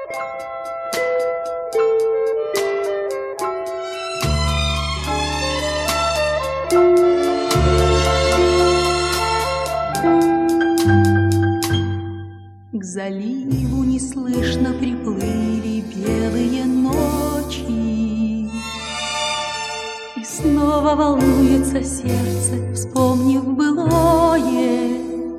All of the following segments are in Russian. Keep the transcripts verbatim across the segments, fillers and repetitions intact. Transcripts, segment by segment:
К заливу неслышно приплыли белые ночи, и снова волнуется сердце, вспомнив былое,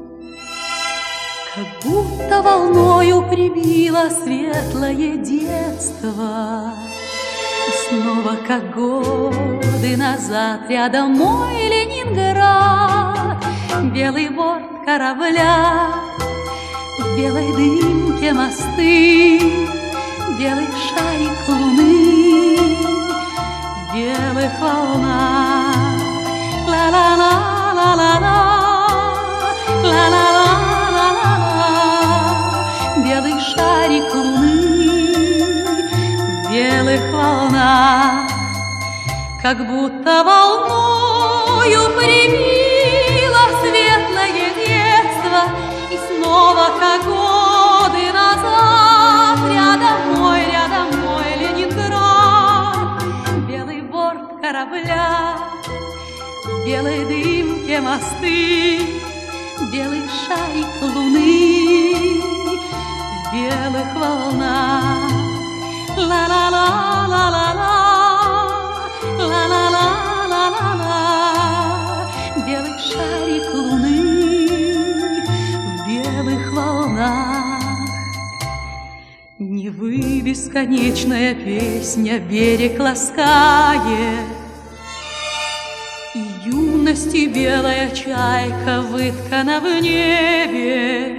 как будто волною прибило светлое детство. И снова, как годы назад, рядом мой Ленинград, белый борт корабля, в белой дымке мосты, белый шарик луны, в белых волнах. Ла-ла-ла-ла-ла-ла, ла-ла-ла-ла-ла-ла, белый шарик луны, в белых волнах, как будто волною прибило светлое детство. И снова, как годы назад, рядом мой, рядом мой Ленинград, белый борт корабля, в белой дымке мосты, белый шарик луны, в белых волнах. Ла-ла-ла-ла-ла-ла, ла-ла-ла-ла-ла-ла, белый шарик луны, волнах. Невы бесконечная песня берег ласкает, и юности белая чайка выткана в небе.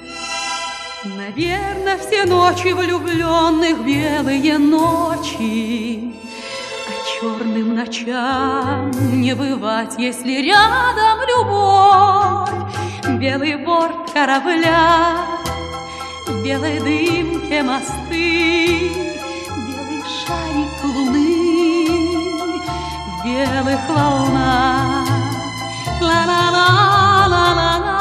Наверно, все ночи влюбленных белые ночи, а черным ночам не бывать, если рядом любовь. Белый борт корабля, в белой дымке мосты, белый шарик луны, в белых волнах. Ла-ла-ла-ла-ла-ла,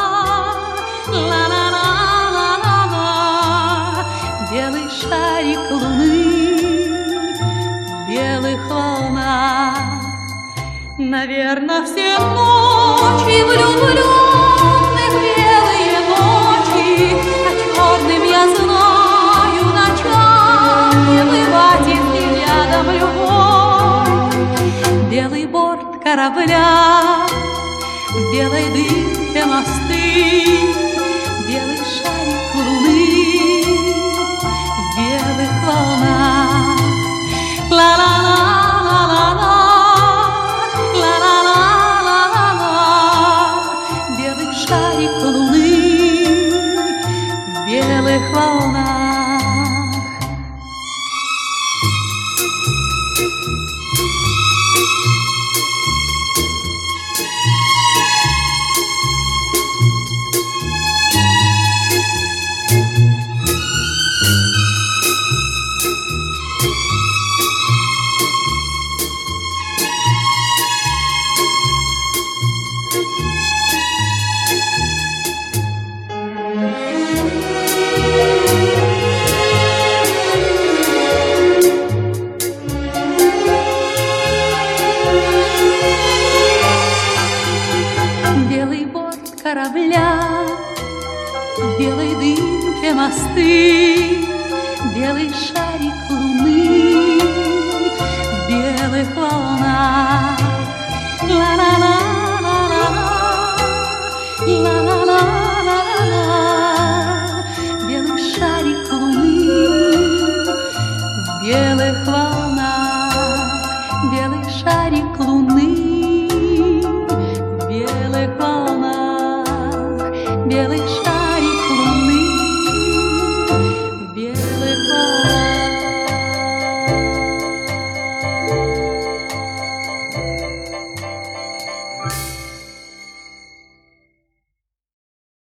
ла-ла-ла-ла-ла-ла, белый шарик луны, в белых волнах. Наверно, все ночи влюбленных белые ночи, а черным, я знаю, ночам не бывать, если рядом любовь. Белый борт корабля, в белой дымке мосты, белый шарик луны, в белых волнах. Ла-ла-ла-ла-ла-ла, шарик луны, в белых волнах. Корабля, в белой дымке мосты, белый шарик луны, в белых волнах. Ла-ла-ла-ла-ла-ла, ла-ла-ла-ла-ла, белый шарик луны, в белых волнах, белый шарик луны.